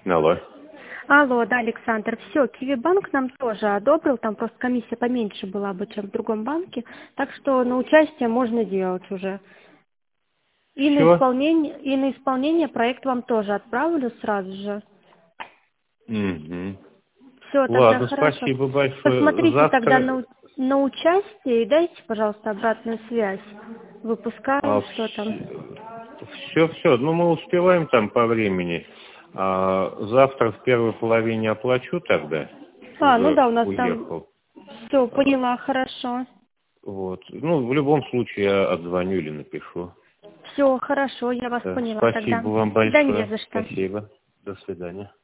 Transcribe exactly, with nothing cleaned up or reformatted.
Алло. Алло, да, Александр. Все, Киви-банк нам тоже одобрил, там просто комиссия поменьше была бы, чем в другом банке, так что на участие можно делать уже. И на Все? исполнение, и на исполнение проект вам тоже отправлю сразу же. Угу. Все, тогда Ладно, хорошо. спасибо большое. Посмотрите тогда Завтра... на, у- на участие и дайте, пожалуйста, обратную связь. Выпускаем, А, что там. все, все. Ну, мы успеваем там по времени. А, завтра в первой половине оплачу тогда. А, ну Уже да, у нас там уехал. все, А, поняла, хорошо. вот. Ну, в любом случае я отзвоню или напишу. Все, хорошо, я вас Да. поняла тогда. Спасибо вам Да не большое. за что. Спасибо. До свидания.